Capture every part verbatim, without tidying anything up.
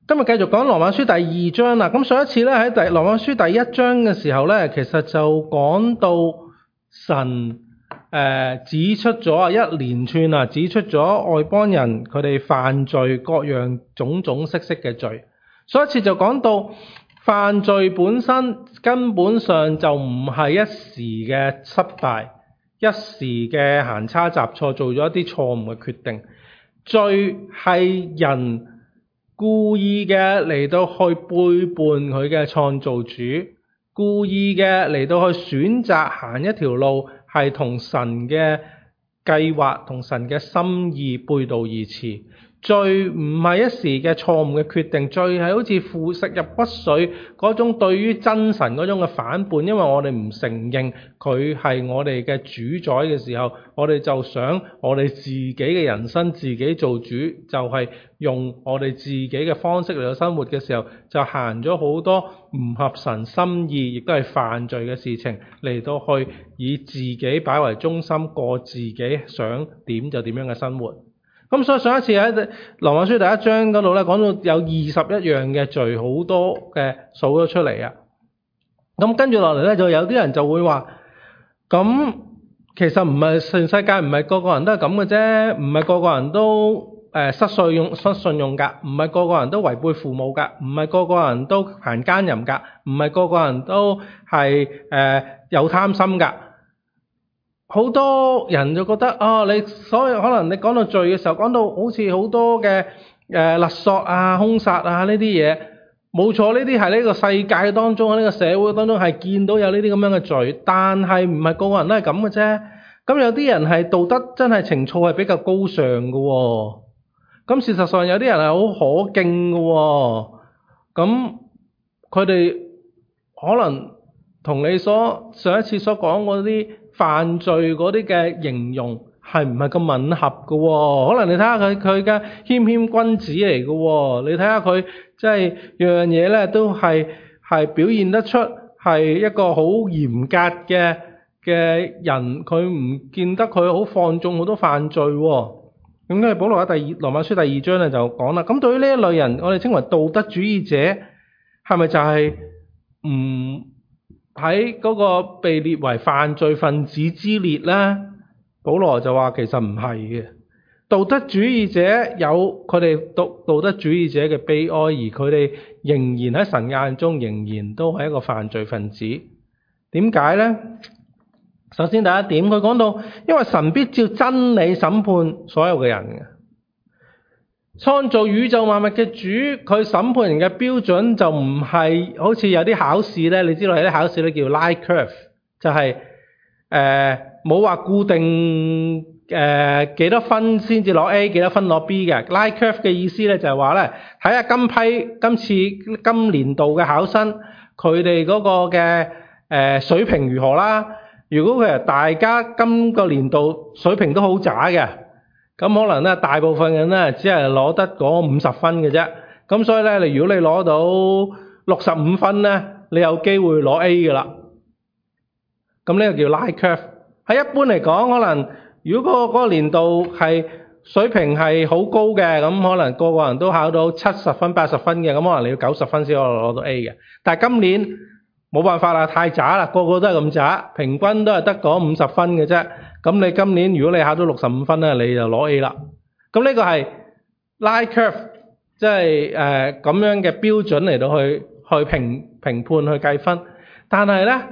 今日繼續講羅馬書第二章啦。咁上一次咧喺第羅馬書第一章嘅時候咧，其實就講到神誒、呃、指出咗啊一連串啊指出咗外邦人佢哋犯罪各樣種種色色嘅罪。上一次就講到犯罪本身根本上就唔係一時嘅失敗，一時嘅行差踏錯，做咗一啲錯誤嘅決定。罪係人故意嘅嚟到去背叛佢嘅創造主，故意嘅嚟到去選擇行一條路係同神嘅計劃同神嘅心意背道而馳。罪唔係一時嘅錯誤嘅決定，罪係好似腐蝕入骨髓嗰種對於真神嗰種嘅反叛，因為我哋唔承認佢係我哋嘅主宰嘅時候，我哋就想我哋自己嘅人生自己做主，就係用我哋自己嘅方式嚟到生活嘅時候，就行咗好多唔合神心意，亦都係犯罪嘅事情嚟到去以自己擺為中心，過自己想點就點樣嘅生活。咁所以上一次喺羅馬書第一章嗰度咧，講到有二十一樣嘅罪，好多嘅數咗出嚟啊。咁跟住落嚟咧，就有啲人就會話：咁其實唔係全世界唔係個個人都係咁嘅啫，唔係個個人都誒失信用失信用㗎，唔係個個人都違背父母㗎，唔係個個人都行奸淫㗎，唔係個個人都係誒、呃、有貪心㗎。好多人就覺得啊、哦，你所以可能你講到罪嘅時候，講到好似好多嘅誒勒索啊、兇殺啊呢啲嘢，冇錯，呢啲係呢個世界當中，喺呢個社會當中係見到有呢啲咁樣嘅罪，但係唔係個個人都係咁嘅啫。咁有啲人係道德真係情操係比較高尚嘅喎，咁事實上有啲人係好可敬嘅喎，咁佢哋可能同你所上一次所講嗰啲犯罪嗰啲嘅形容係唔係咁吻合嘅喎？可能你睇下佢佢嘅謙謙君子嚟嘅喎，你睇下佢即係樣樣嘢咧都係係表現得出係一個好嚴格嘅嘅人，佢唔見得佢好放縱好多犯罪喎。咁跟住保羅喺第二羅馬書第二章咧就講啦，咁對於呢一類人，我哋稱為道德主義者，係咪就係唔喺嗰個被列為犯罪分子之列咧？保羅就話其實唔係嘅，道德主義者有佢哋道道德主義者嘅悲哀，而佢哋仍然喺神眼中仍然都係一個犯罪分子。點解咧？首先第一點，佢講到因為神必照真理審判所有嘅人嘅。創造宇宙萬物嘅主，佢審判人嘅標準就唔係好似有啲考試咧，你知道有啲考試咧叫 line curve， 就係誒冇話固定誒幾多分先至攞 A， 幾多分攞 B 嘅。line curve 嘅意思咧就係話咧，睇下今批今次今年度嘅考生佢哋嗰個嘅誒、呃、水平如何啦。如果佢係大家今個年度水平都好渣嘅，咁可能咧，大部分人咧只係攞得嗰五十分嘅啫。咁所以咧，你如果你攞到六十五分咧，你有機會攞 A 嘅啦。咁呢個叫 line curve。喺一般嚟講，可能如果嗰個年度係水平係好高嘅，咁可能個個人都考到七十分、八十分嘅，咁可能你要九十分先可以攞到 A 嘅。但係今年冇辦法啦，太渣啦，個個都係咁渣，平均都係得嗰五十分嘅啫。咁你今年如果你考到六十五分咧，你就攞 A 啦。咁呢個係 line curve，即係誒咁樣嘅標準嚟到去去評評判去計分。但係咧，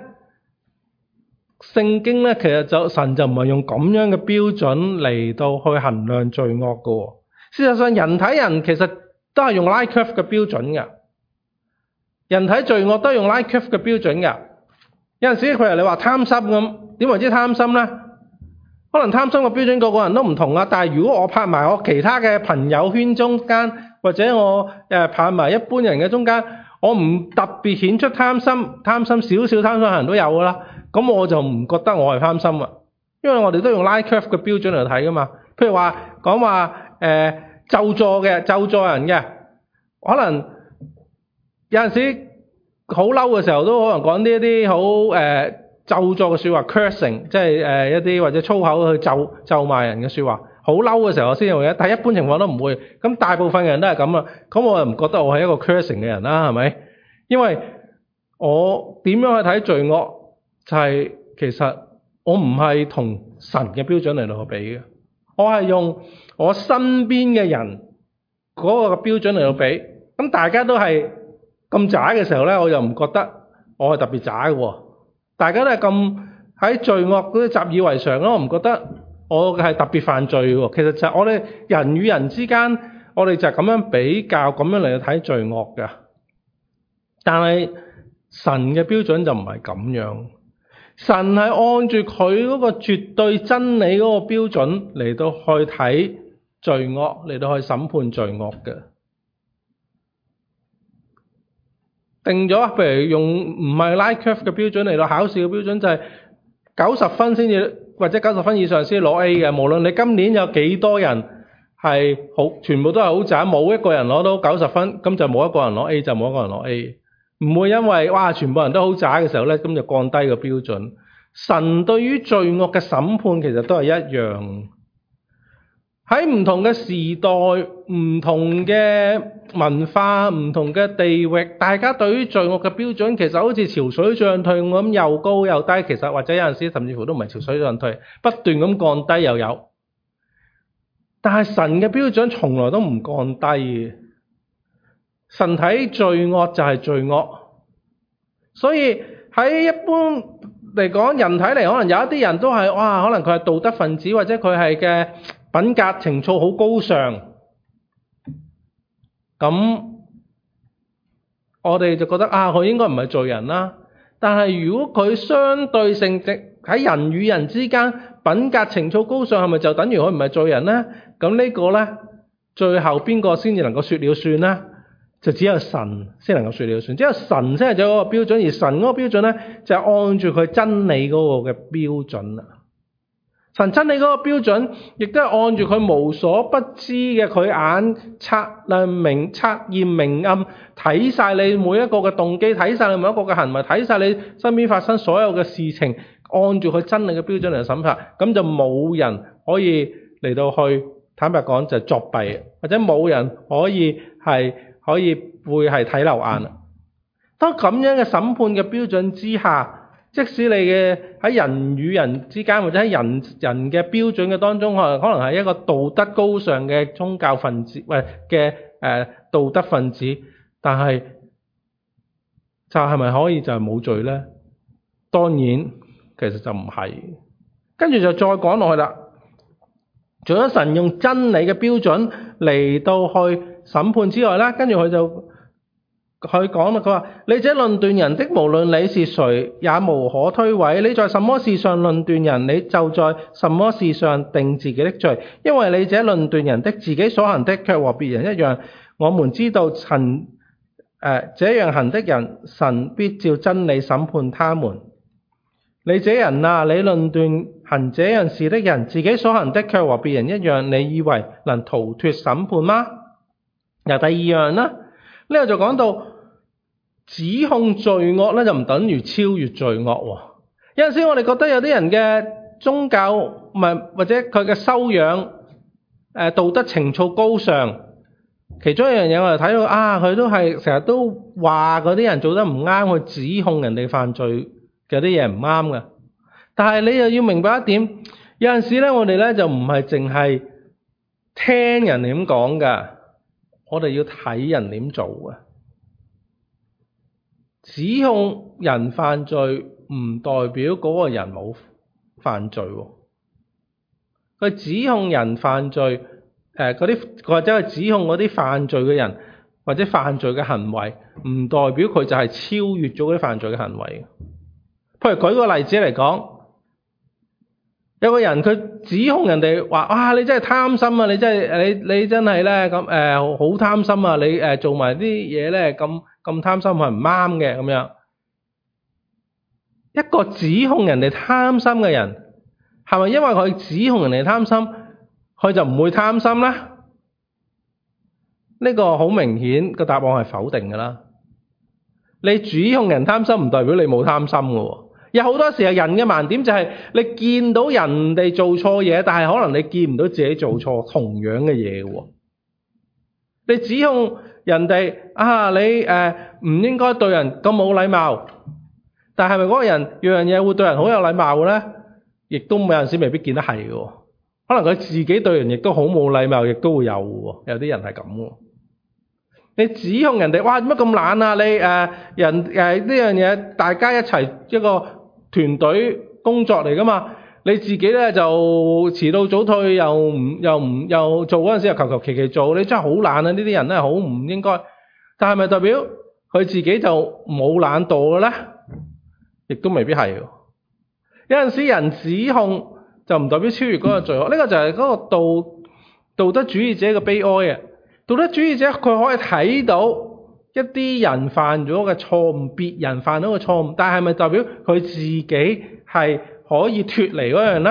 聖經咧其實就神就唔係用咁樣嘅標準嚟到去衡量罪惡嘅。事實上，人睇人其實都係用 line curve 嘅標準嘅。人睇罪惡都係用 line curve 嘅標準㗎。有陣時佢係你話貪心咁，點為之貪心咧？可能貪心嘅標準個個人都唔同啊。但係如果我拍埋我其他嘅朋友圈中間，或者我誒拍埋一般人嘅中間，我唔特別顯出貪心，貪心少少貪心嘅人都有㗎啦。咁我就唔覺得我係貪心啊，因為我哋都用 line curve 嘅標準嚟睇㗎嘛。譬如話講話誒咒詛嘅咒詛人嘅，可能有陣時好嬲嘅時候都可能講啲一啲好誒咒詛嘅説話 cursing， 即係誒一啲或者粗口去咒咒罵人嘅説話。 好嬲嘅時候我先會嘅，但係一般情況都唔會。咁大部分嘅人都係咁啊，咁我又唔覺得我係一個 cursing 嘅人啦，係咪？因為我點樣去睇罪惡，就係其實我唔係同神嘅標準嚟到去比嘅，我係用我身邊嘅人嗰個標準嚟到比。咁大家都係咁渣嘅時候咧，我又唔覺得我係特別渣嘅喎。大家都係咁喺罪惡嗰啲習以為常咯，我唔覺得我係特別犯罪喎。其實就係我哋人與人之間，我哋就係咁樣比較，咁樣嚟到睇罪惡嘅。但係神嘅標準就唔係咁樣，神係按住佢嗰個絕對真理嗰個標準嚟到去睇罪惡，嚟到去審判罪惡嘅。定咗，譬如用唔係 Line Curve 嘅標準嚟到考試嘅標準，就係九十分先至，或者九十分以上先攞 A 嘅。無論你今年有幾多人係好，全部都係好渣，冇一個人攞到九十分，咁就冇一個人攞 A，就冇一個人攞 A。唔會因為哇全部人都好渣嘅時候咧，咁就降低個標準。神對於罪惡嘅審判其實都係一樣。喺唔同嘅時代、唔同嘅文化、唔同嘅地域，大家對於罪惡嘅標準其實好似潮水漲退咁，又高又低。其實或者有陣時甚至乎都唔係潮水漲退，不斷咁降低又有。但係神嘅標準從來都唔降低嘅。神睇罪惡就係罪惡，所以喺一般嚟講，人睇嚟可能有一啲人都係哇，可能佢係道德分子，或者佢係嘅品格情操好高尚，咁我哋就覺得啊，佢應該唔係罪人啦。但係如果佢相對性喺人與人之間品格情操高尚，係咪就等於佢唔係罪人呢？咁呢個呢，最後邊個先至能夠說了算呢？就只有神先能夠說了算，只有神先係有嗰個標準，而神嗰個標準呢，就係按住佢真理嗰個嘅標準啦。神真理嗰個標準，亦都係按住佢無所不知嘅，佢眼察亮明、察驗明暗，睇晒你每一個嘅動機，睇晒你每一個嘅行為，睇晒你身邊發生所有嘅事情，按住佢真理嘅標準嚟審判，咁就冇人可以嚟到去坦白講就作弊，或者冇人可以係可以會係睇漏眼啦。當咁樣嘅審判嘅標準之下，即使你嘅喺人與人之間，或者喺人人嘅標準嘅當中，可能可能係一個道德高尚嘅宗教分子，喂嘅誒道德分子，但係就係咪可以就係冇罪咧？當然其實就唔係。跟住就再講落去啦。除咗神用真理嘅標準嚟到去審判之外咧，跟住佢就佢講啦，佢話：你這論斷人的，無論你是誰，也無可推諉。你在什麼事上論斷人，你就在什麼事上定自己的罪。因為你這論斷人的，自己所行的卻和別人一樣。我們知道神誒、呃、這樣行的人，神必照真理審判他們。你這人啊，你論斷行這樣事的人，自己所行的卻和別人一樣，你以為能逃脫審判嗎？嗱，第二樣啦。呢度就講到指控罪惡咧，就唔等於超越罪惡。有陣時我哋覺得有啲人嘅宗教唔係或者佢嘅修養誒道德情操高尚，其中一樣嘢我哋睇到啊，佢都係成日都話嗰啲人做得唔啱，去指控人哋犯罪嘅啲嘢唔啱嘅。但係你又要明白一點，有陣時咧我哋咧就唔係淨係聽人哋咁講㗎。我哋要睇人點做嘅，指控人犯罪唔代表嗰個人冇犯罪喎。佢指控人犯罪，誒嗰啲或者係指控嗰啲犯罪嘅人或者犯罪嘅行為，唔代表佢就係超越咗嗰啲犯罪嘅行為。譬如舉個例子嚟講。有個人佢指控人哋話：啊，你真係貪心啊！你真係你你真係咧咁誒好貪心啊！你誒、呃、做埋啲嘢咧咁咁貪心係唔啱嘅咁樣。一個指控人哋貪心嘅人，係咪因為佢指控人哋貪心，佢就唔會貪心咧？呢、呢個好明顯個答案係否定㗎啦。你指控人貪心唔代表你冇貪心㗎喎。 有好多時候人嘅盲點就係你見到人哋做錯嘢，但係可能你見唔到自己做錯同樣嘅嘢喎。你指控人哋啊，你誒唔應該對人咁冇禮貌，但係咪嗰個人樣樣嘢會對人好有禮貌嘅咧？亦都有陣時未必見得係嘅，可能佢自己對人亦都好冇禮貌，亦都會有嘅。有啲人係咁嘅。你指控人哋，哇點解咁懶啊？你誒、呃、人誒呢樣嘢，大家一齊一個團隊工作嚟噶嘛？你自己咧就遲到早退，又唔又唔又做嗰陣時又求求其其做，你真係好懶啊！呢啲人咧好唔應該。但係咪代表佢自己就冇懶惰嘅咧？亦都未必係。有陣時人指控就唔代表超越嗰個罪惡，呢、這個就係嗰個道道德主義者嘅悲哀啊！道德主義者佢可以睇到一啲人犯咗嘅錯誤，別人犯咗嘅錯誤，但係咪代表佢自己係可以脫離嗰樣呢？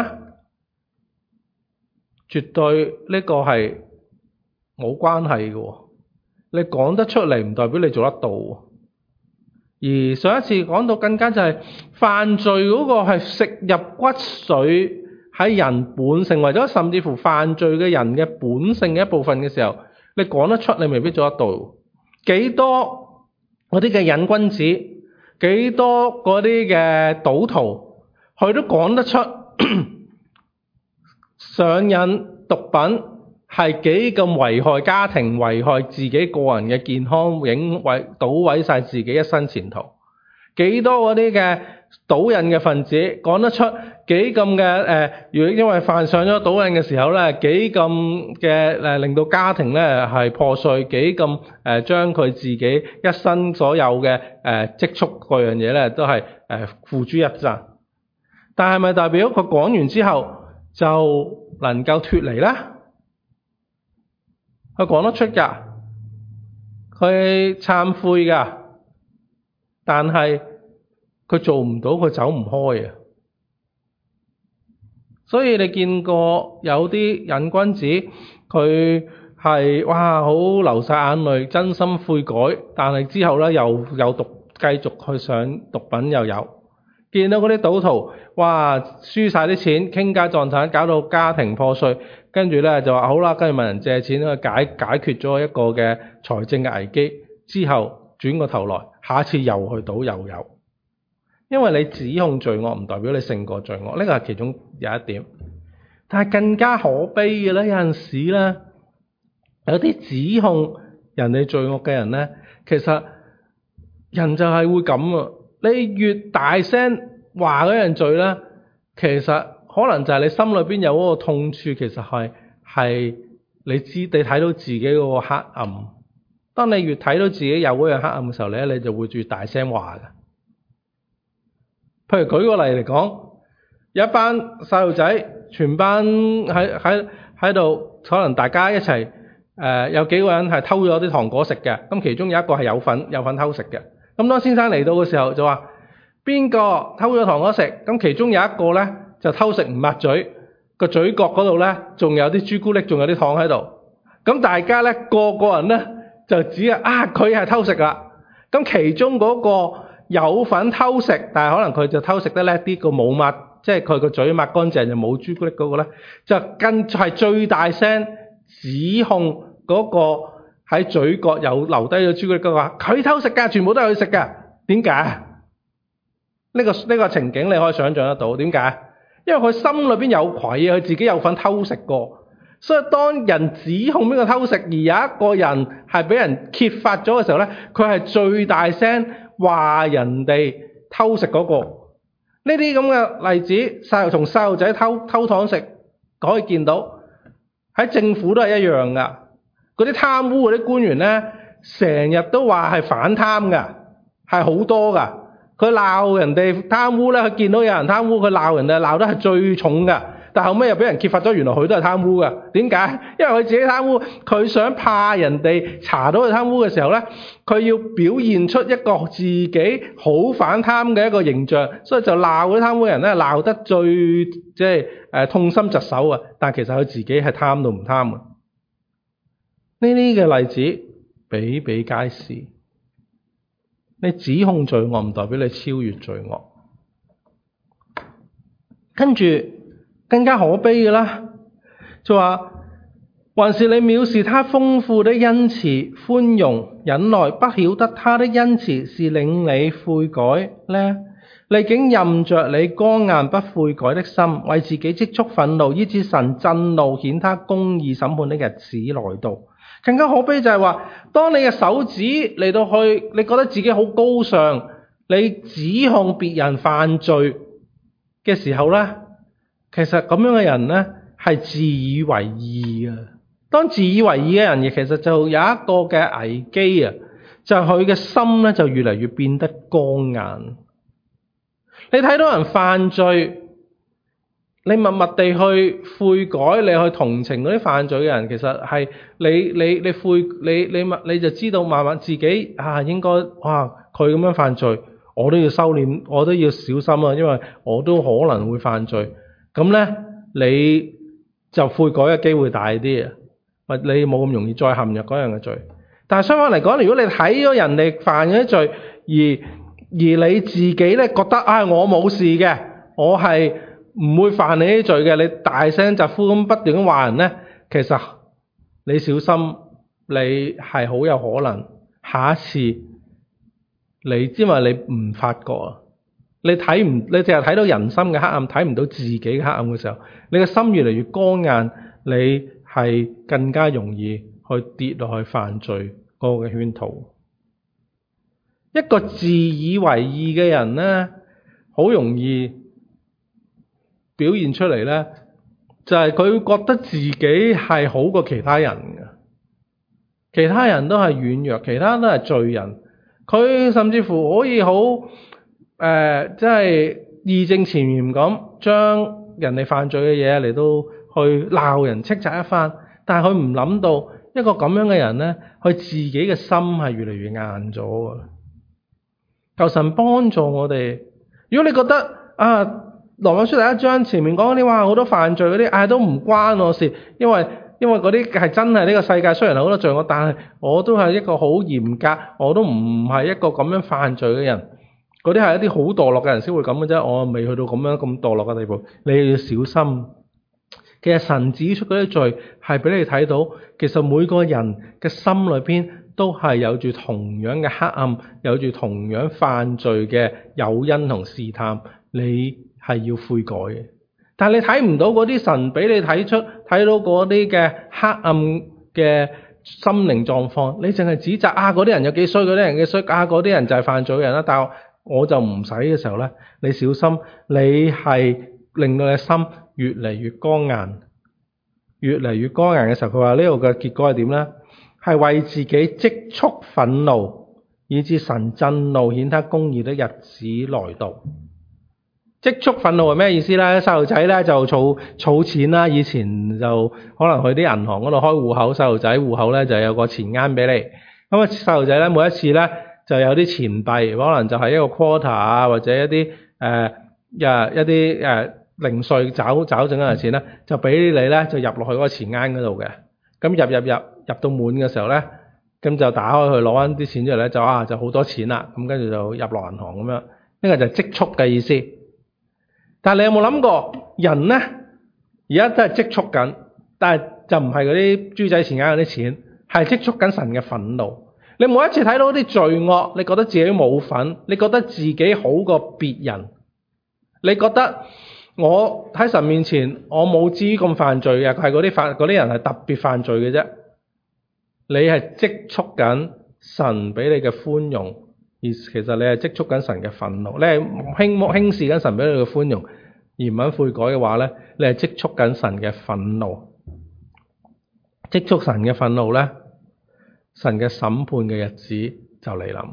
絕對呢個係冇關係嘅。你講得出嚟唔代表你做得到。而上一次講到更加就係犯罪嗰個係食入骨髓，喺人本成為咗甚至乎犯罪嘅人嘅本性嘅一部分嘅時候，你講得出你未必做得到。幾多嗰啲嘅癮君子，幾多嗰啲嘅賭徒，佢都講得出上癮毒品係幾咁危害家庭，危害自己個人嘅健康，影毀倒毀晒自己一生前途。幾多嗰啲嘅賭癮嘅分子講得出幾咁嘅誒，如果因為犯上咗賭癮嘅時候咧，幾咁嘅誒令到家庭咧係破碎，幾咁誒將佢自己一生所有嘅誒積蓄嗰樣嘢咧都係誒付諸一炬。但係咪代表佢講完之後就能夠脫離咧？佢講得出㗎，佢懺悔㗎，但係佢做唔到，佢走唔開啊！所以你見過有啲癮君子，佢係哇好流晒眼淚，真心悔改，但係之後咧又又毒繼續去上毒品又有。見到嗰啲賭徒，哇輸晒啲錢，傾家蕩產，搞到家庭破碎，跟住咧就話好啦，跟住問人借錢去解解決咗一個嘅財政嘅危機，之後轉個頭來，下一次又去賭又有。因為你指控罪惡唔代表你勝過罪惡，呢個係其中有一點。但係更加可悲嘅咧，有陣時咧，有啲指控人哋罪惡嘅人咧，其實人就係會咁啊！你越大聲話嗰樣罪咧，其實可能就係你心裏邊有嗰個痛處，其實係係你知你睇到自己嗰個黑暗。當你越睇到自己有嗰樣黑暗嘅時候咧，你就會越大聲話嘅。譬如舉個例嚟講，有一班細路仔，全班喺喺喺度，可能大家一齊誒、呃、有幾個人係偷咗啲糖果食嘅，咁其中有一個係有份有份偷食嘅。咁當先生嚟到嘅時候就話：邊個偷咗糖果食？咁其中有一個咧就偷食唔抹嘴，個嘴角嗰度咧仲有啲朱古力，仲有啲糖喺度。咁大家咧個個人咧就指係啊佢係偷食啦。咁其中嗰個有份偷食，但係可能佢就偷食得叻啲，個冇抹，即係佢個嘴抹乾淨就冇朱古力嗰個咧，就更係最大聲指控嗰個喺嘴角有留低咗朱古力嗰個話佢偷食㗎，全部都係佢食㗎。點解？呢個呢個情景你可以想像得到。點解？因為佢心裏邊有愧啊，佢自己有份偷食過。所以當人指控邊個偷食，而有一個人係俾人揭發咗嘅時候咧，佢係最大聲話人哋偷食嗰個。呢啲咁嘅例子，細路從細路仔偷偷糖食可以見到，喺政府都係一樣噶。嗰啲貪污嗰啲官員咧，成日都話係反貪噶，係好多噶。佢鬧人哋貪污咧，佢見到有人貪污，佢鬧人哋鬧得係最重噶。但後尾又俾人揭發咗，原來佢都係貪污噶。點解？因為佢自己貪污，佢想怕人哋查到佢貪污嘅時候咧，佢要表現出一個自己好反貪嘅一個形象，所以就鬧嗰啲貪污嘅人咧，鬧得最即係誒痛心疾首啊！但其實佢自己係貪到唔貪啊！呢啲嘅例子比比皆是。你指控罪惡唔代表你超越罪惡。 跟住更加可悲嘅啦，就話還是你藐視他豐富的恩慈、寬容、忍耐，不曉得他的恩慈是令你悔改呢？你竟任着你剛硬不悔改的心，為自己積蓄憤怒，以致神震怒，顯他公義審判的日子來到。更加可悲就係話，當你嘅手指嚟到去，你覺得自己好高尚，你指控別人犯罪嘅時候呢，其實咁樣嘅人呢係自以為義嘅。當自以為義嘅人，亦其實就有一個嘅危機啊，就係佢嘅心呢就越嚟越變得剛硬。你睇到人犯罪，你默默地去悔改，你去同情嗰啲犯罪嘅人，其實係你你你悔你你你，你就知道慢慢自己啊應該哇佢咁樣犯罪，我都要收斂，我都要小心啊，因為我都可能會犯罪。咁咧你就悔改嘅機會大啲啊，或你冇咁容易再陷入嗰樣嘅罪。但係相反嚟講，如果你睇咗人哋犯咗啲罪，而而你自己咧覺得啊、哎、我冇事嘅，我係唔會犯你啲罪嘅，你大聲疾呼咁不斷咁話人咧，其實你小心，你係好有可能下一次你因為你唔發覺啊，你睇唔你淨係睇到人心嘅黑暗，睇唔到自己嘅黑暗嘅時候，你嘅心越嚟越剛硬，你係更加容易去跌落去犯罪嗰個嘅圈套。一個自以為義嘅人咧，好容易表現出嚟咧，就係佢覺得自己係好過其他人嘅，其他人都係軟弱，其他都係罪人。佢甚至乎可以好誒，即係義正詞嚴咁將人哋犯罪嘅嘢嚟到去鬧人斥責一番，但係佢唔諗到一個咁樣嘅人咧，佢自己嘅心係越嚟越硬咗嘅。求神幫助我哋。如果你覺得啊，羅馬書第一章前面講嗰啲話好多犯罪嗰啲，唉、啊、都唔關我事，因為因為嗰啲係真係呢個世界雖然好多罪惡，但係我都係一個好嚴格，我都唔係一個咁樣犯罪嘅人。嗰啲係一啲好墮落嘅人先會咁嘅啫，我未去到咁樣咁墮落嘅地步。你要小心。其實神指出嗰啲罪係俾你睇到，其實每個人嘅心裏邊都係有住同樣嘅黑暗，有住同樣犯罪嘅誘因同試探，你係要悔改嘅。但係你睇唔到嗰啲神俾你睇出睇到嗰啲嘅黑暗嘅心靈狀況，你淨係指責啊嗰啲人有幾衰，嗰啲人幾衰，啊嗰啲人就係犯罪嘅人啦。但係我就唔使嘅時候咧，你小心，你係令到你心越嚟越剛硬，越嚟越剛硬嘅時候，佢話呢度嘅結果係點咧？係為自己積蓄憤怒，以致神震怒，顯他公義的日子來到。積蓄憤怒係咩意思咧？細路仔咧就儲儲錢啦，以前就可能去啲銀行嗰度開戶口，細路仔戶口咧就有個錢罌俾你。咁啊，細路仔咧每一次咧就有啲錢幣，可能就係一個 quarter 啊，或者一啲誒呀一啲誒。呃零碎找找整緊嘅錢咧，就俾你咧就入落去嗰個錢罌嗰度嘅。咁入入入入到滿嘅時候咧，咁就打開佢攞翻啲錢出嚟咧，就啊就好多錢啦。咁跟住就入落銀行咁樣，呢個就係積蓄嘅意思。但係你有冇諗過，人咧而家都係積蓄緊，但係就唔係嗰啲豬仔錢罌嗰啲錢，係積蓄緊神嘅憤怒。你每一次睇到啲罪惡，你覺得自己冇份，你覺得自己好過別人，你覺得我喺神面前，我冇至於咁犯罪嘅，係嗰啲犯嗰啲人係特別犯罪嘅啫。你係積蓄緊神俾你嘅寬容，而其實你係積蓄緊神嘅憤怒。你係輕輕視緊神俾你嘅寬容，而唔肯悔改嘅話咧，你係積蓄緊神嘅憤怒。積蓄神嘅憤怒咧，神嘅審判嘅日子就嚟臨。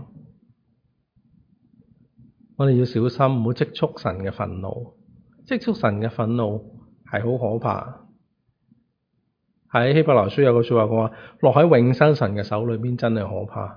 我哋要小心，唔好積蓄神嘅憤怒。積蓄神嘅憤怒係好可怕。喺希伯來書有個說話講話，落喺永生神嘅手裏邊真係可怕。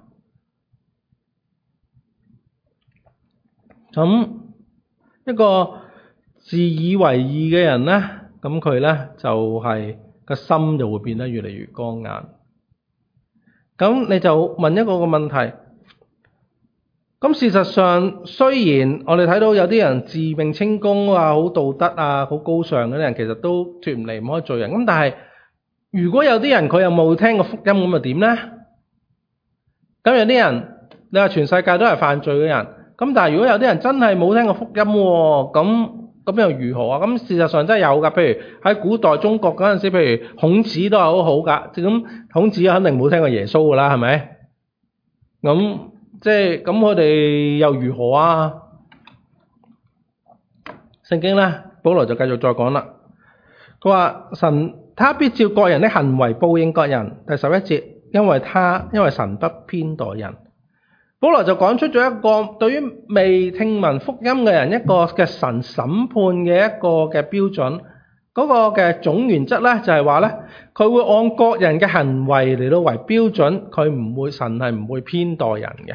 咁一個自以為義嘅人咧，咁佢咧就係、是、個心就會變得越嚟越剛硬。咁你就問一個個問題， 咁事實上，雖然我哋睇到有啲人自命清高啊、好道德啊、好高尚嗰啲人，其實都脫唔離唔開罪人。咁但係，如果有啲人佢又冇聽過福音，咁又點咧？咁有啲人，你話全世界都係犯罪嘅人，咁但係如果有啲人真係冇聽過福音喎，咁咁又如何啊？咁事實上真係有㗎。譬如喺古代中國嗰陣時，譬如孔子都係好好㗎。咁孔子肯定冇聽過耶穌㗎啦，係咪？咁即係咁，佢哋又如何啊？聖經咧，保羅就繼續再講啦。佢話神他必照各人的行為報應各人。第十一節，因為他因為神不偏待人。保羅就講出咗一個對於未聽聞福音嘅人一個嘅神審判嘅一個嘅標準，嗰、那個嘅總原則咧就係話咧，佢會按各人嘅行為嚟到為標準，佢唔會神係唔會偏待人嘅。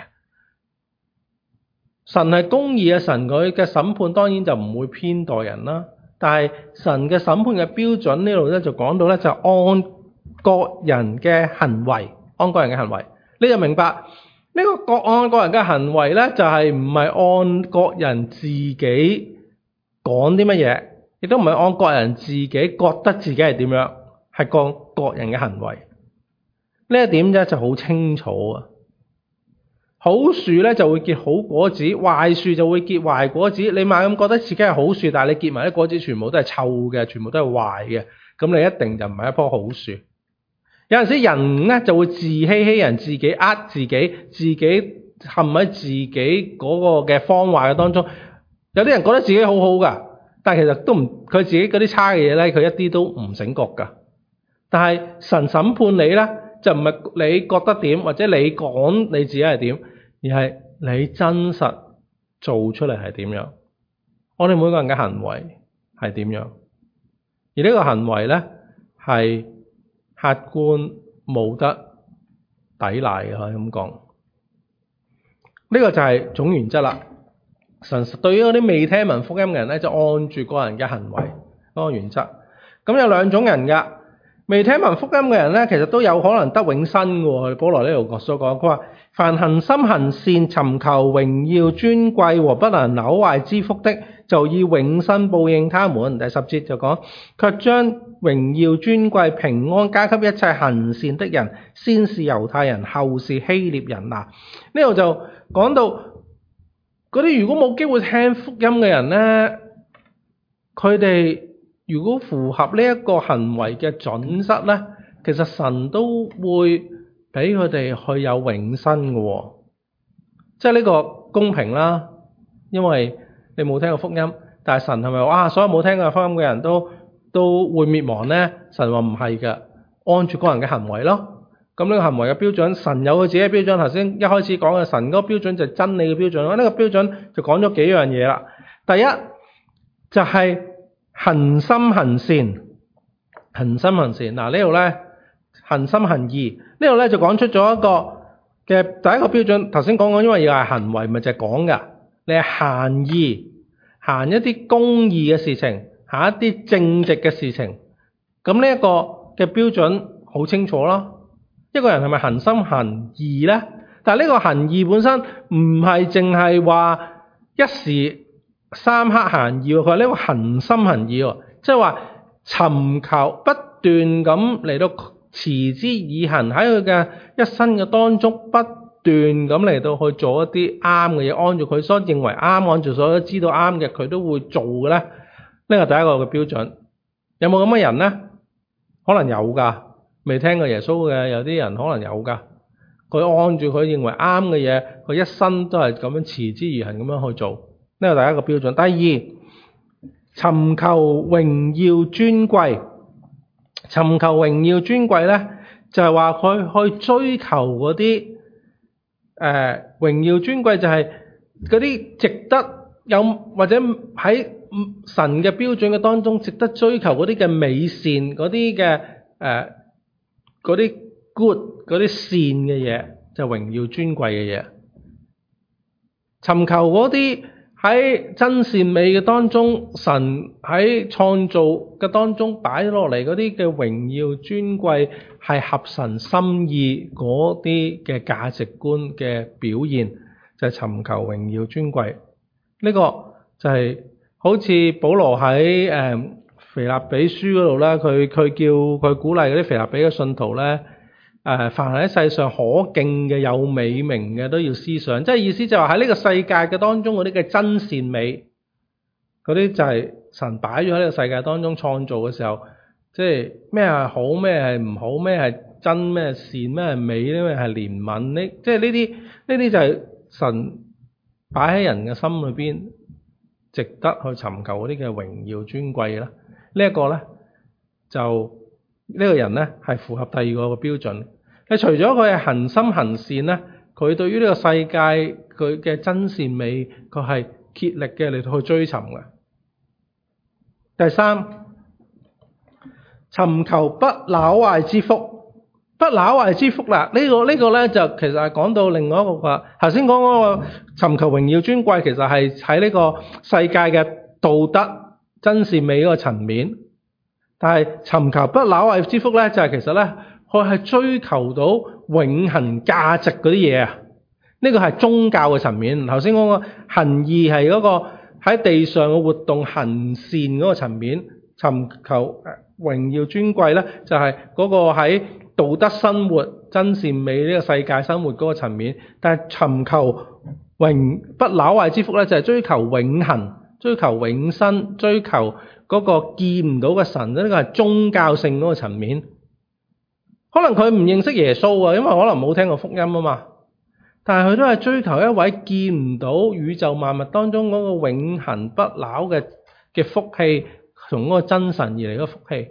神係公義嘅神，佢嘅審判當然就唔會偏待人啦。但係神嘅審判嘅標準呢度咧就講到咧就按各人嘅行為，按各人嘅行為，你就明白。呢個各按個人嘅行為咧，就係唔係按各人自己講啲乜嘢，亦都唔係按各人自己覺得自己係點樣，係個各人嘅行為。呢一點咧就好清楚啊！好樹咧就會結好果子，壞樹就會結壞果子。你猛咁覺得自己係好樹，但係你結埋啲果子全部都係臭嘅，全部都係壞嘅，咁你一定就唔係一棵好樹。有陣時人咧就會自欺欺人，自己呃自己，自己陷喺自己嗰個嘅謊話嘅當中。有啲人覺得自己好好噶，但係其實都唔，佢自己嗰啲差嘅嘢咧，佢一啲都唔醒覺噶。但係神審判你咧，就唔係你覺得點，或者你講你自己係點，而係你真實做出嚟係點樣。我哋每個人嘅行為係點樣，而呢個行為咧係客觀冇得抵賴嘅，可以咁講。呢個就係總原則啦。神對於嗰啲未聽聞福音嘅人咧，就按住個人嘅行為嗰個原則。咁有兩種人㗎，未聽聞福音嘅人咧，其實都有可能得永生嘅。保羅呢度所講，佢話凡恒心行善、尋求榮耀尊貴和不能朽壞之福的，就以永生報應他們。第十節就講，卻將榮耀尊貴平安加給一切行善的人，先是猶太人，後是希臘人。嗱，呢度就講到嗰啲如果冇機會聽福音嘅人咧，佢哋如果符合呢一個行為嘅準則咧，其實神都會俾佢哋去有永生嘅。即係呢個公平啦，因為你冇聽過福音，但係神係咪話所有冇聽過福音嘅人都都會滅亡咧？神話唔係嘅，按住個人嘅行為咯。咁呢個行為嘅標準，神有佢自己嘅標準。頭先一開始講嘅神嗰個標準就係真理嘅標準咯。呢個標準就講咗幾樣嘢啦。第一就係恒心行善，恒心行善。嗱，呢度咧恒心行義，呢度咧就講出咗一個嘅第一個標準。頭先講過，因為要係行為，咪就係講噶。你係行義，行一啲公義嘅事情，行一啲正直嘅事情。咁呢一個嘅標準好清楚咯。一個人係咪恒心行義咧？但係呢個行義本身唔係淨係話一時三刻行義，佢話呢個恒心行義喎，即係話尋求不斷咁嚟到持之以恆，喺佢嘅一生嘅當中不斷咁嚟到去做一啲啱嘅嘢，按住佢所認為啱，按住所知道啱嘅，佢都會做嘅咧。呢個第一個嘅標準。有冇咁嘅人咧？可能有噶。未聽過耶穌嘅有啲人可能有噶，佢按住佢認為啱嘅嘢，佢一生都係咁樣持之以恆咁樣去做。呢個第一個標準。第二，尋求榮耀尊貴。尋求榮耀尊貴咧，就係話佢去追求嗰啲誒榮耀尊貴，就係嗰啲值得有或者喺神嘅標準嘅當中值得追求嗰啲嘅美善，嗰啲嘅誒嗰啲 good 嗰啲善嘅嘢，就榮耀尊貴嘅嘢。尋求嗰啲喺真善美嘅當中，神喺創造嘅當中擺落嚟嗰啲嘅榮耀尊貴，係合神心意嗰啲嘅價值觀嘅表現， 就係尋求榮耀尊貴。呢、這個就係好似保羅喺誒腓立比書嗰度咧，佢佢叫佢鼓勵嗰啲腓立比嘅信徒咧，誒、呃、凡係喺世上可敬嘅、有美名嘅都要思想，即係意思就係話喺呢個世界嘅當中嗰啲嘅真善美，嗰啲就係神擺咗喺呢個世界當中創造嘅時候，即係咩係好，咩係唔好，咩係真，咩係善，咩係美，咩係憐憫，呢即係呢啲呢啲就係神擺喺人嘅心裏邊，值得去尋求嗰啲嘅榮耀尊貴啦。呢一個咧就呢個人咧係符合第二個嘅標準。你除咗佢係恒心行善咧，佢對於呢個世界佢嘅真善美，佢係竭力嘅嚟到去追尋嘅。第三，尋求不朽壞之福。不朽壞之福啦，呢、這個呢、這個咧就其實係講到另外一個話。頭先講嗰個尋求榮耀尊貴，其實係喺呢個世界嘅道德真善美嗰個層面。但係尋求不朽壞之福咧，就係、是、其實咧，佢係追求到永恆價值嗰啲嘢啊。呢、這個係宗教嘅層面。頭先講個行義係嗰個喺地上嘅活動行善嗰個層面。尋求榮耀尊貴咧，就係、是、嗰個喺道德生活真善美呢個世界生活嗰個層面。但係尋求永不朽壞之福咧，就係、是、追求永恆、追求永生、追求嗰個見唔到嘅神。呢、這個係宗教性嗰個層面。可能佢唔認識耶穌啊，因為可能冇聽過福音啊嘛。但係佢都係追求一位見唔到宇宙萬物當中嗰個永恆不朽嘅嘅福氣，從嗰個真神而嚟嘅福氣。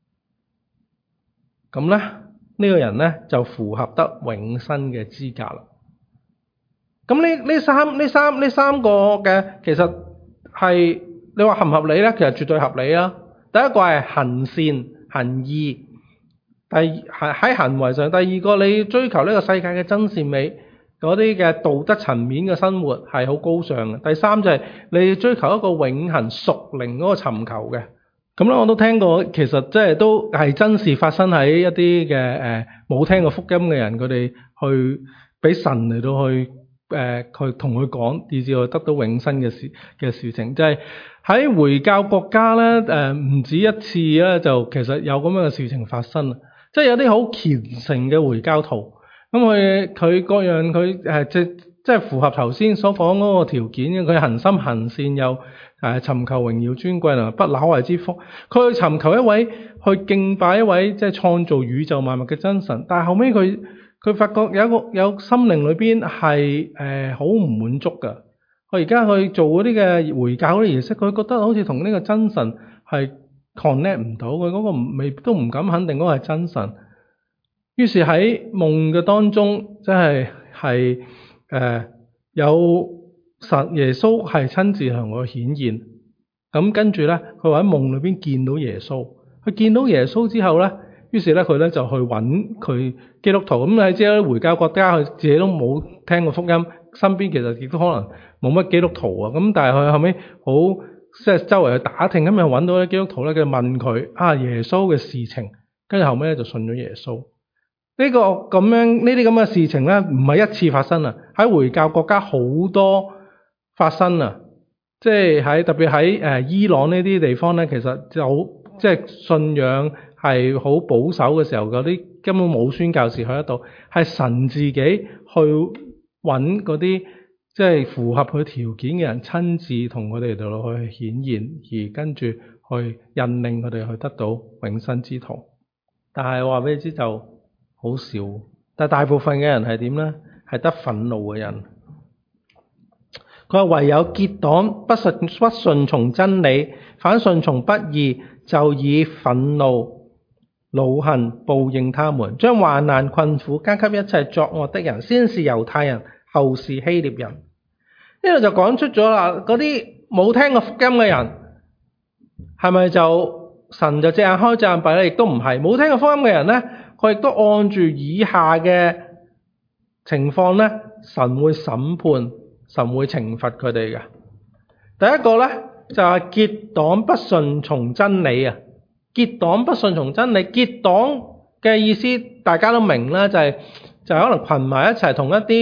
咁咧，呢、這個人咧就符合得永生嘅資格啦。咁呢呢三呢三呢三個嘅，其實係你話合唔合理咧？其實絕對合理啊。第一個係行善行義，第二係喺行為上；第二個你追求呢個世界嘅真善美，嗰啲嘅道德層面嘅生活係好高尚嘅。第三就係你追求一個永恆屬靈嗰個尋求嘅。咁咧，我都聽過，其實即係都係真事發生喺一啲嘅誒冇聽過福音嘅人，佢哋去俾神嚟到去誒，佢同佢講，以至佢得到永生嘅事嘅事情，即係喺回教國家咧誒，唔止一次咧，就其實有咁樣嘅事情發生啊！即係有啲好虔誠嘅回教徒，咁佢佢各樣佢誒即即係符合頭先所講嗰個條件嘅，佢行心行善又。誒，尋求榮耀尊貴同不朽壞之福，佢去尋求一位去敬拜一位即係創造宇宙萬物嘅真神，但係後尾佢佢發覺有一個有心靈裏邊係誒好唔滿足噶。佢而家去做嗰啲嘅回教嗰啲儀式，佢覺得好似同呢個真神係 connect 唔到，佢嗰個未都唔敢肯定嗰個係真神。於是喺夢嘅當中，即係係誒有。神耶穌係親自向我顯現，咁跟住咧，佢話喺夢裏邊見到耶穌，佢見到耶穌之後咧，於是咧佢咧就去揾佢基督徒，咁你知啦，回教國家佢自己都冇聽過福音，身邊其實亦都可能冇乜基督徒啊，咁但係佢後尾好即係周圍去打聽，咁又揾到啲基督徒咧，佢問佢啊耶穌嘅事情，跟住後尾咧就信咗耶穌。呢個咁樣呢啲咁嘅事情咧，唔係一次發生啊，喺回教國家好多。發生啊！即係喺特別喺誒伊朗呢啲地方咧，其實就即係信仰係好保守嘅時候，嗰啲根本冇宣教士去得到，係神自己去揾嗰啲即係符合佢條件嘅人，親自同佢哋度去顯現，而跟住去引領佢哋去得到永生之途。但係話俾你知就好少，但係大部分嘅人係點咧？係得憤怒嘅人。佢話唯有結黨不順不順從真理，反順從不義，就以憤怒、惱恨報應他們，將患難困苦加給一切作惡的人，先是猶太人，後是希臘人。呢度就講出咗啦，嗰啲冇聽過福音嘅人，係咪就神就隻眼開隻眼閉咧？亦都唔係。冇聽過福音嘅人咧，佢亦都按住以下嘅情況咧，神會審判。神會懲罰佢哋嘅。第一個咧就係、是、結黨不順從真理啊！結黨不順從真理，結黨嘅意思大家都明啦，就係、是、就係、是、可能群埋一齊同一啲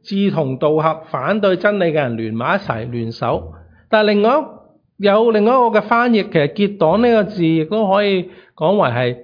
志同道合反對真理嘅人聯埋一齊聯手。但係另外有另外一個嘅翻譯，其實結黨呢個字亦都可以講為係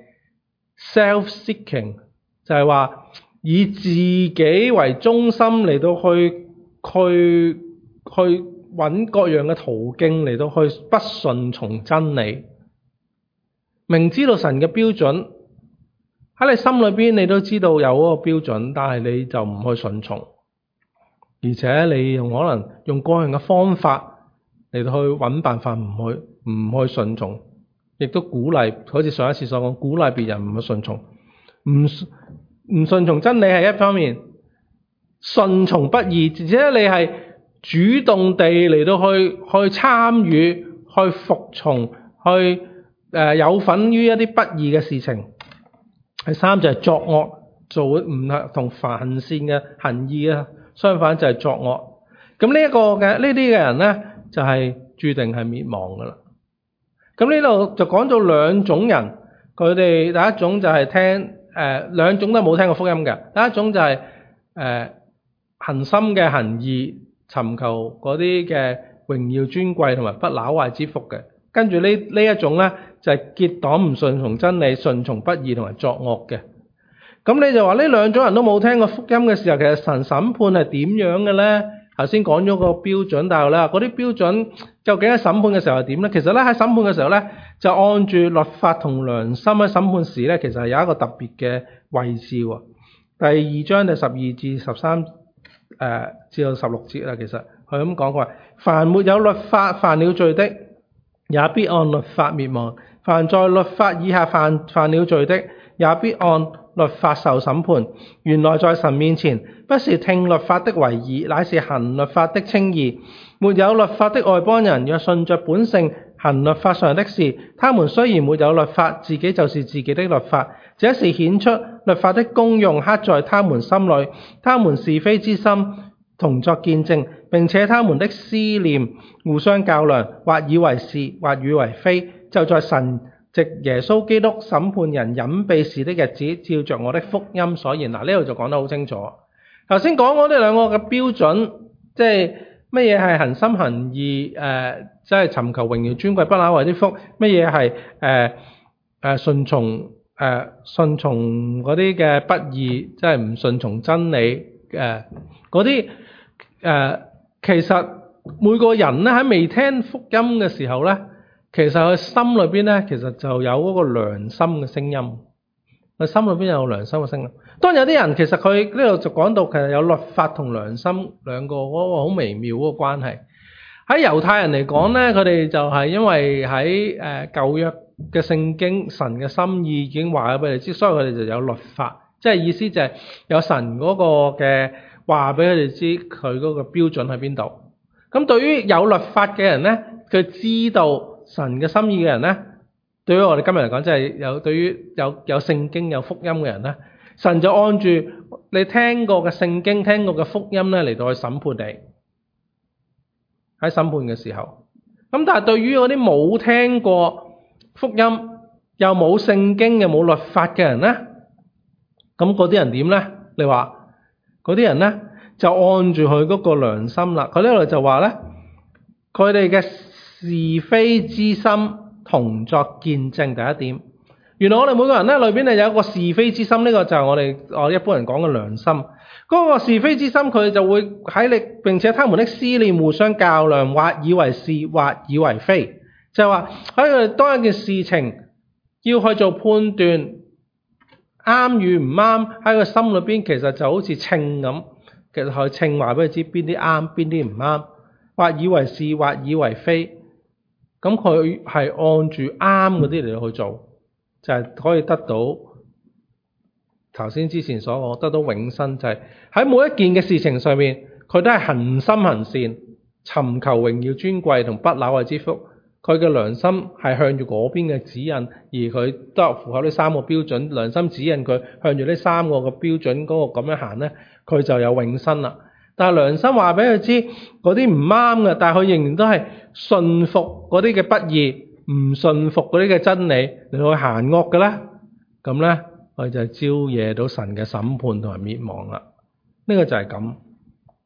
self-seeking， 就係話以自己為中心嚟到去去去揾各樣嘅途徑嚟到去不順從真理。明知道神嘅標準喺你心裏邊，你都知道有嗰個標準，但係你就唔去順從，而且你用可能用各樣嘅方法嚟到去揾辦法唔去唔去順從，亦都鼓勵，好似上一次所講，鼓勵別人唔去順從，唔唔順從真理係一方面，順從不義，而且你係主動地嚟到去去參與、去服從、去誒、呃、有份於一啲不義嘅事情。第三就係作惡，做唔係同犯善嘅行義啊，相反就係作惡。咁呢一個嘅呢啲嘅人咧，就係、是、注定係滅亡噶啦。咁呢度就講到兩種人，佢哋第一種就係聽誒、呃、兩種都冇聽過福音嘅。第一種就係、是、誒、呃、恆心嘅行義，尋求嗰啲嘅榮耀尊貴同埋不朽壞之福嘅。跟住呢呢一種咧，就係、是、結黨唔順從真理、順從不義同埋作惡嘅。咁你就話呢兩種人都冇聽過福音嘅時候，其實神審判係點樣嘅咧？頭先講咗個標準，但係咧嗰啲標準究竟喺審判嘅時候係點咧？其實咧喺審判嘅時候咧，就按住律法同良心喺審判時咧，其實係有一個特別嘅位置喎。第二章第十二至十三誒至到十六節啦，其實佢咁講過，凡沒有律法犯了罪的，也必按律法滅亡；凡在律法以下犯犯了罪的，也必按律法受審判。原來在神面前，不是聽律法的為義，乃是行律法的稱義。沒有律法的外邦人，若順着本性行律法上的事，他們雖然沒有律法，自己就是自己的律法。這是顯出律法的功用刻在他們心裏，他們是非之心同作見證，並且他們的思念互相較量，或以為是，或以為非，就在神藉耶穌基督審判人隱秘事的日子，照着我的福音所言。嗱，呢度就講得好清楚。頭先講嗰啲兩個嘅標準，即係乜嘢係恆心行義，誒，即係尋求榮耀尊貴不朽壞之福，乜嘢係誒誒順從誒順從嗰啲嘅不義，即係唔順從真理誒嗰啲誒，其實每個人咧喺未聽福音嘅時候咧，其實佢心裏邊咧，其實就有嗰個良心嘅聲音。佢心裏邊有良心嘅聲音。當有啲人其實佢呢度就講到，其實有律法同良心兩個嗰個好微妙嗰個關係。喺猶太人嚟講咧，佢哋就係因為喺誒舊約嘅聖經，神嘅心意已經話咗俾你知，所以佢哋就有律法，即係意思就係有神嗰個嘅話俾佢哋知，佢嗰個標準喺邊度。咁對於有律法嘅人咧，佢知道神嘅心意嘅人咧，對於我哋今日嚟講，即係有對於有有聖經有福音嘅人咧，神就按住你聽過嘅聖經、聽過嘅福音咧嚟到去審判你喺審判嘅時候。咁但係對於嗰啲冇聽過福音又冇聖經又冇律法嘅人咧，咁嗰啲人點咧？你話嗰啲人咧就按住佢嗰個良心啦。佢呢度就話咧，佢哋嘅是非之心同作見證。第一點，原來我哋每個人咧裏邊係有一個是非之心，呢個就係我哋我一般人講嘅良心。嗰個是非之心，佢就會喺你，並且他們的思念互相較量，或以為是，或以為非。就係話喺佢哋當一件事情要去做判斷，啱與唔啱，喺佢心裏邊其實就好似稱咁，其實佢稱話俾佢知邊啲啱，邊啲唔啱，或以為是，或以為非。咁佢係按住啱嗰啲嚟去做，就係、是、可以得到頭先之前所講得到永生，就係、是、喺每一件嘅事情上面，佢都係恆心行善，尋求榮耀尊貴同不朽壞之福。佢嘅良心係向住嗰邊嘅指引，而佢都係符合呢三個標準。良心指引佢向住呢三個嘅標準嗰個咁樣行咧，佢就有永生啦。但係良心話俾佢知嗰啲唔啱嘅，但係佢仍然都係順服嗰啲嘅不義，唔順服嗰啲嘅真理嚟去行惡嘅咧，咁咧佢就招惹到神嘅審判同埋滅亡啦。呢、這個就係咁。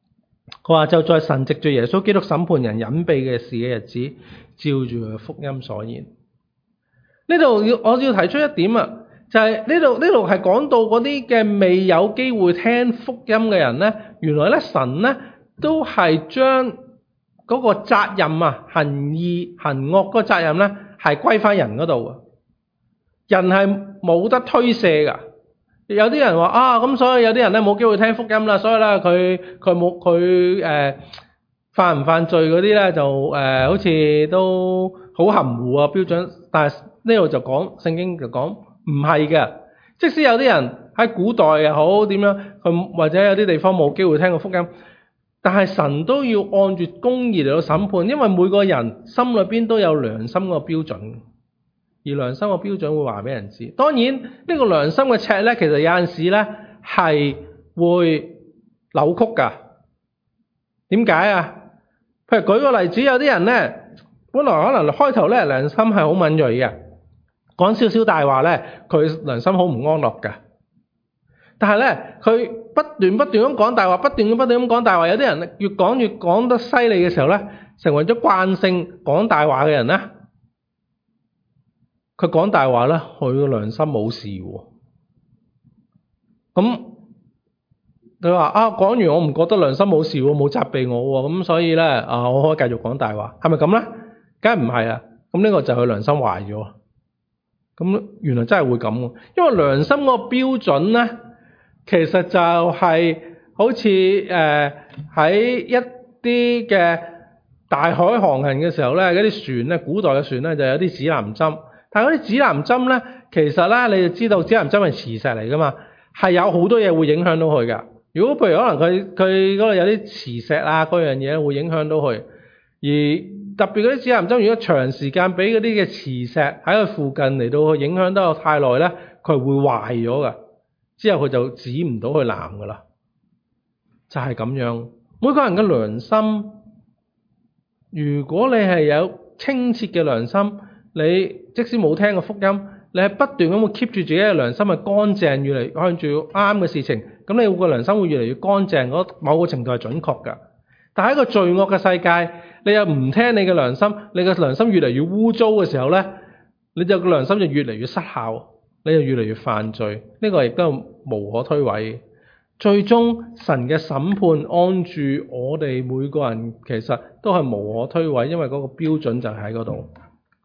佢話就在神藉住耶穌基督審判人隱秘嘅事嘅日子，照住佢嘅福音所言。呢度要我要提出一點啊，就係呢度呢度係講到嗰啲嘅未有機會聽福音嘅人咧，原來咧神咧都係將嗰個責任啊，行義行惡嗰個責任咧係歸翻人嗰度嘅，人係冇得推卸噶。有啲人話啊，咁所以有啲人咧冇機會聽福音啦，所以咧佢佢冇佢誒犯唔犯罪嗰啲咧就誒、呃、好似都好含糊啊標準，但係呢度就講聖經就講唔係嘅，即使有啲人喺古代又好點樣，佢或者有啲地方冇機會聽過福音，但係神都要按住公義嚟到審判，因為每個人心裏邊都有良心個標準。而良心嘅標準會話俾人知，當然呢個良心嘅尺咧，其實有陣時咧係會扭曲㗎。點解啊？譬如舉個例子，有啲人咧，本來可能開頭咧良心係好敏銳嘅，講少少大話咧，佢良心好唔安樂㗎。但係咧，佢不斷不斷咁講大話，不斷咁不斷咁講大話，有啲人越講越講得犀利嘅時候咧，成為咗慣性講大話嘅人咧。佢講大話咧，佢個良心冇事喎。咁佢話啊，講完我唔覺得良心冇事喎，冇責備我喎，咁所以咧啊，我可以繼續講大話，係咪咁咧？梗係唔係啊？咁呢個就係佢良心壞咗。咁原來真係會咁喎，因為良心個標準咧，其實就係好似誒喺一啲嘅大海航行嘅時候咧，嗰啲船咧，古代嘅船咧就有啲指南針。但係嗰啲指南針咧，其實咧你就知道指南針係磁石嚟噶嘛，係有好多嘢會影響到佢噶。如果譬如可能佢佢嗰度有啲磁石啊，嗰樣嘢會影響到佢。而特別嗰啲指南針，如果長時間俾嗰啲嘅磁石喺佢附近嚟到影響得太耐咧，佢會壞咗噶。之後佢就指唔到去南噶啦。就係咁樣，每個人嘅良心，如果你係有清澈嘅良心，你即使冇聽過福音，你係不斷咁會 keep 住自己嘅良心係乾淨，越嚟向住啱嘅事情，咁你個良心會越嚟越乾淨，嗰某個程度係準確㗎。但係一個罪惡嘅世界，你又唔聽你嘅良心，你嘅良心越嚟越污糟嘅時候咧，你就個良心就越嚟越失效，你就越嚟越犯罪。呢個亦都無可推諉。最終神嘅審判按住我哋每個人，其實都係無可推諉，因為嗰個標準就喺嗰度。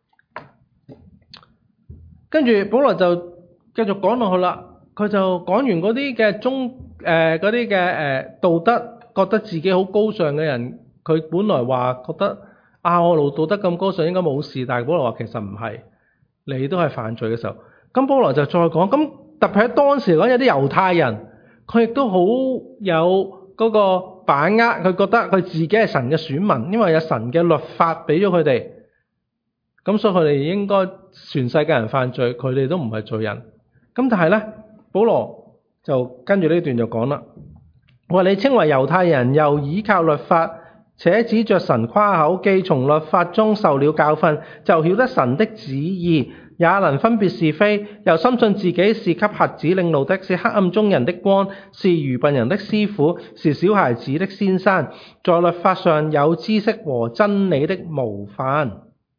跟住保羅就繼續講落去啦，佢就講完嗰啲嘅中誒嗰啲嘅誒道德，覺得自己好高尚嘅人，佢本來話覺得啊我路道德咁高尚應該冇事，但係保羅話其實唔係，你都係犯罪嘅時候。咁保羅就再講，咁特別喺當時嚟講有啲猶太人，佢亦都好有嗰個把握，佢覺得佢自己係神嘅選民，因為有神嘅律法俾咗佢哋。咁所以佢哋應該全世界人犯罪，佢哋都唔係罪人。咁但係咧，保羅就跟住呢段就講啦，我話你稱為猶太人，又倚靠律法，且指着神誇口，既從律法中受了教訓，就曉得神的旨意，也能分別是非，又深信自己是給瞎子領路的，是黑暗中人的光，是愚笨人的師傅，是小孩子的先生，在律法上有知識和真理的模範。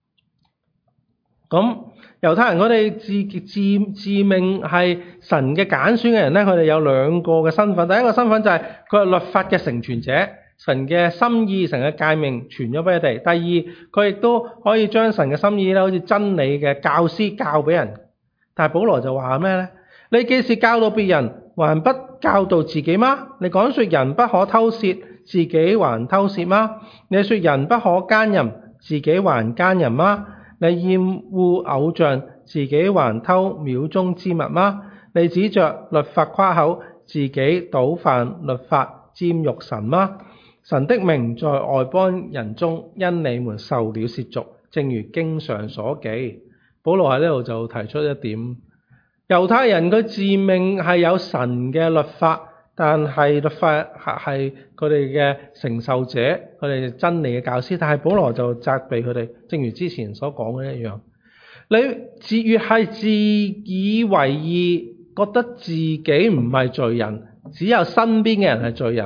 咁猶太人佢哋自自自命係神嘅揀選嘅人咧，佢哋有兩個嘅身份。第一個身份就係佢係律法嘅成全者，神嘅心意、神嘅誡命傳咗俾佢哋。第二，佢亦都可以將神嘅心意咧，好似真理嘅教師教俾人。但係保羅就話咩咧？你既是教導別人，還不教導自己嗎？你講說人不可偷竊，自己還偷竊嗎？你說人不可奸淫，自己還奸淫嗎？你厭惡偶像，自己還偷廟中之物嗎？你指着律法誇口，自己倒犯律法，玷辱神嗎？神的名在外邦人中因你們受了褻瀆，正如經上所記。保羅喺呢度就提出一點，猶太人佢自命係有神嘅律法，但係律法係佢哋嘅承受者，佢哋真理嘅教師。但係保羅就責備佢哋，正如之前所講嘅一樣，你自越係自以為義，覺得自己唔係罪人，只有身邊嘅人係罪人，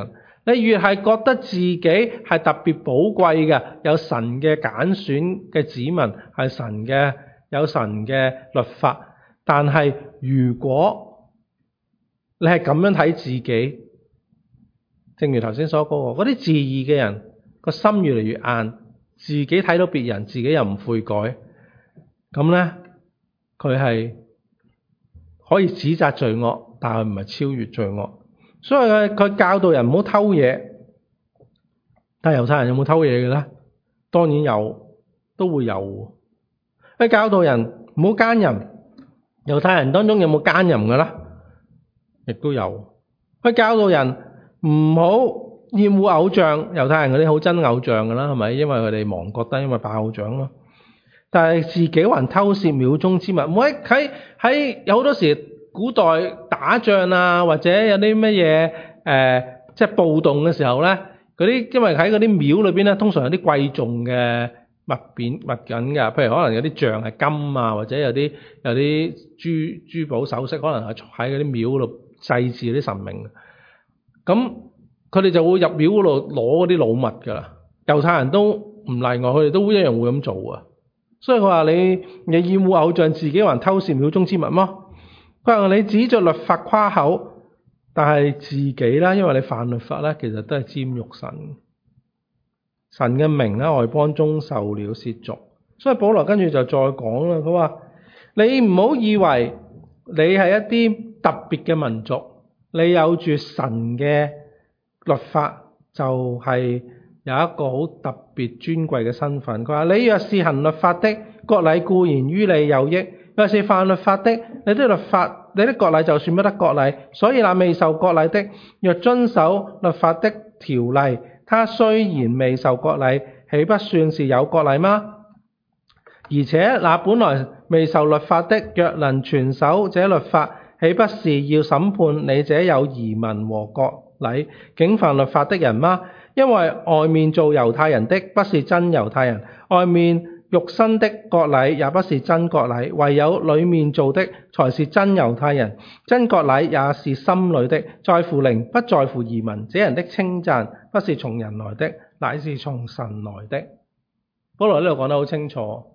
你越係覺得自己係特別寶貴嘅，有神嘅揀選嘅子民，係神嘅有神嘅律法。但係如果你係咁樣睇自己，正如頭先所講，嗰啲自義嘅人個心越嚟越硬，自己睇到別人，自己又唔悔改，咁咧佢係可以指責罪惡，但係唔係超越罪惡。所以佢佢教導人唔好偷嘢，但係猶太人有冇偷嘢嘅咧？當然有，都會有。佢教導人唔好奸淫，猶太人當中有冇奸淫嘅咧？亦都有。佢教導人唔好厭惡偶像，猶太人嗰啲好憎偶像㗎啦，係咪？因為佢哋亡國得，因為拜偶像咯。但係自己還偷竊廟中之物，唔喺喺喺有好多時古代打仗啊，或者有啲乜嘢誒，即係暴動嘅時候咧，嗰啲因為喺嗰啲廟裏邊咧，通常有啲貴重嘅物品物品㗎，譬如可能有啲像係金啊，或者有啲有啲珠珠寶首飾，可能係喺嗰啲廟度祭祀嗰啲神明。咁佢哋就會入廟嗰度攞嗰啲老物㗎啦。猶太人都唔例外，佢哋都一樣會咁做啊。所以佢話你你厭惡偶像，自己還偷竊廟中之物麼？佢話你指着律法誇口，但係自己啦，因為你犯律法咧，其實都係玷辱神。神嘅名喺外邦中受了褻瀆。所以保羅跟住就再講啦，佢話你唔好以為你係一啲特別嘅民族，你有住神嘅律法就係有一個好特別尊貴嘅身份。佢話你若是行律法的，割禮固然於你有益；若是犯律法的，你的律法你的割禮就算不得割禮。所以那未受割禮的，若遵守律法的條例，他雖然未受割禮，豈不算是有割禮嗎？而且那本來未受律法的，若能全守這律法，豈不是要審判你這有儀文和割禮竟犯律法的人嗎？因為外面做猶太人的不是真猶太人，外面肉身的割禮也不是真割禮，唯有裡面做的才是真猶太人。真割禮也是心裏的，在乎靈，不在乎儀文。這人的稱讚不是從人來的，乃是從神來的。保羅呢度講得好清楚，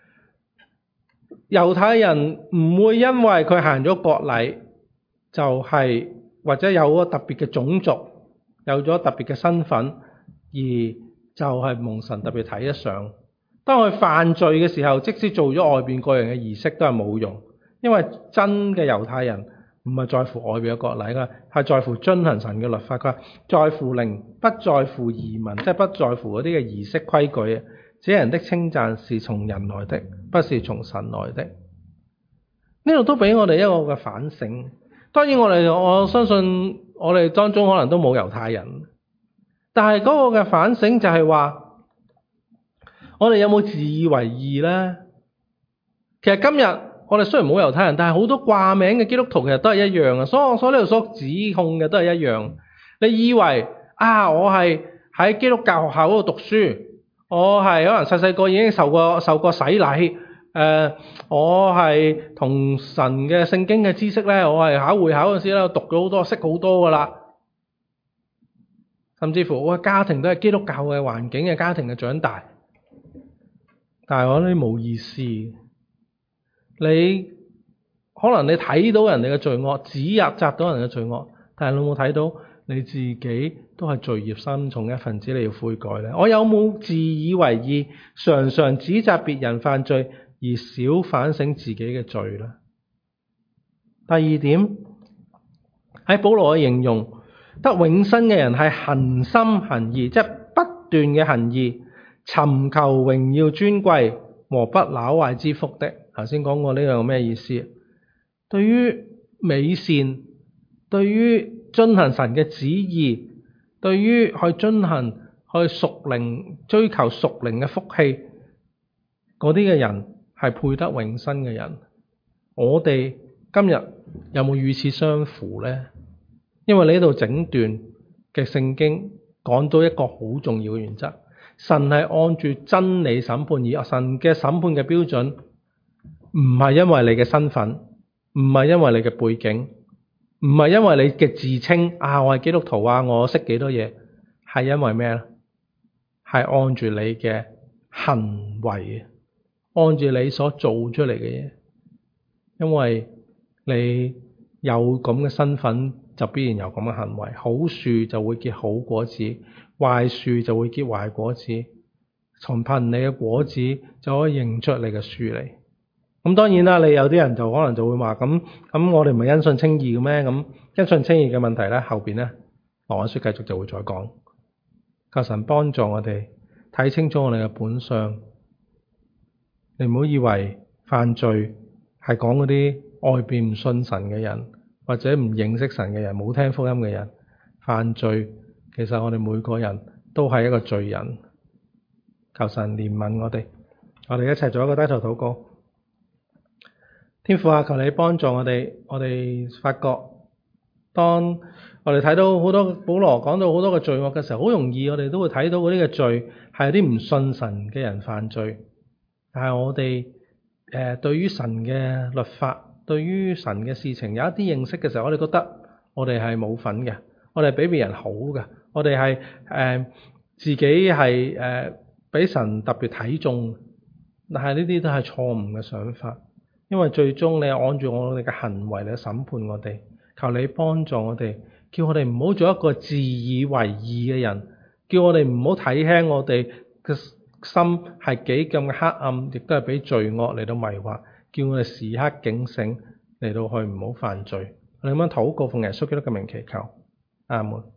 猶太人唔會因為佢行咗割禮就係、是、或者有個特別嘅種族，有咗特別嘅身份，而就係蒙神特別睇得上。當佢犯罪嘅時候，即使做咗外邊各樣嘅儀式都係冇用，因為真嘅猶太人唔係在乎外邊嘅割禮㗎，係在乎遵行神嘅律法。佢話在乎靈，不在乎儀文，即係不在乎嗰啲嘅儀式規矩。這人的稱讚是從人來的，不是從神來的。呢度都俾我哋一個嘅反省。當然我哋我相信我哋當中可能都冇猶太人，但係嗰個嘅反省就係話，我哋有冇自以為義呢？其實今日我哋雖然冇猶太人，但係好多掛名嘅基督徒其實都係一樣嘅。所以我所呢度所指控嘅都係一樣。你以為啊，我係喺基督教學校嗰度讀書，我係可能細細個已經受過受過洗禮，誒、呃，我係同神嘅聖經嘅知識咧，我係考會考嗰陣時咧讀咗好多，識好多噶啦。甚至乎我嘅家庭都係基督教嘅環境嘅家庭嘅長大。但係我覺得冇意思，你可能你睇到人哋嘅罪惡，指責到人嘅罪惡，但係你有冇睇到你自己都係罪孽深重一份子，你要悔改呢？我有冇自以為義，常常指責別人犯罪，而少反省自己嘅罪呢？第二點，喺保羅嘅形容，得永生嘅人係恒心行義，即係不斷嘅行義，尋求榮耀尊貴和不朽壞之福的。頭先講過呢個咩意思？對於美善，對於遵行神嘅旨意，對於去遵行去屬靈追求屬靈嘅福氣，嗰啲嘅人係配得永生嘅人。我哋今日有冇與此相符呢？因為呢度整段嘅聖經講到一個好重要嘅原則。神係按住真理審判，而神嘅審判嘅標準唔係因為你嘅身份，唔係因為你嘅背景，唔係因為你嘅自稱啊，我係基督徒啊，我識幾多嘢。 係因為咩咧？係按住你嘅行為，按住你所做出嚟嘅嘢。因為你有咁嘅身份，就必然有咁嘅行為。好樹就會結好果子，壞樹就會結壞果子。從憑你嘅果子就可以認出你嘅樹嚟。咁當然啦，你有啲人就可能就會話咁咁，我哋唔係因信稱義嘅咩？咁因信稱義嘅問題咧，後邊咧羅馬書繼續就會再講。求神幫助我哋睇清楚我哋嘅本相。你唔好以為犯罪係講嗰啲外邊唔信神嘅人，或者唔認識神嘅人，冇聽福音嘅人。犯罪其實我哋每個人都係一個罪人。求神憐憫我哋，我哋一齊做一個低頭禱告。天父啊，求你幫助我哋，我哋發覺當我哋睇到好多保羅講到好多嘅罪惡嘅時候，好容易我哋都會睇到嗰啲嘅罪係啲唔信神嘅人犯罪。但係我哋誒、呃、對於神嘅律法，對於神嘅事情有一啲認識嘅時候，我哋覺得我哋係冇份嘅，我哋係比別人好嘅，我哋係誒自己係誒俾神特別睇重。但係呢啲都係錯誤嘅想法，因為最終你係按住我哋嘅行為嚟審判我哋。求你幫助我哋，叫我哋唔好做一個自以為義嘅人，叫我哋唔好睇輕我哋嘅心係幾咁黑暗，亦都係俾罪惡嚟到迷惑，叫我哋時刻警醒嚟到去唔好犯罪。我哋咁樣禱告，奉耶穌基督嘅名祈求，阿門。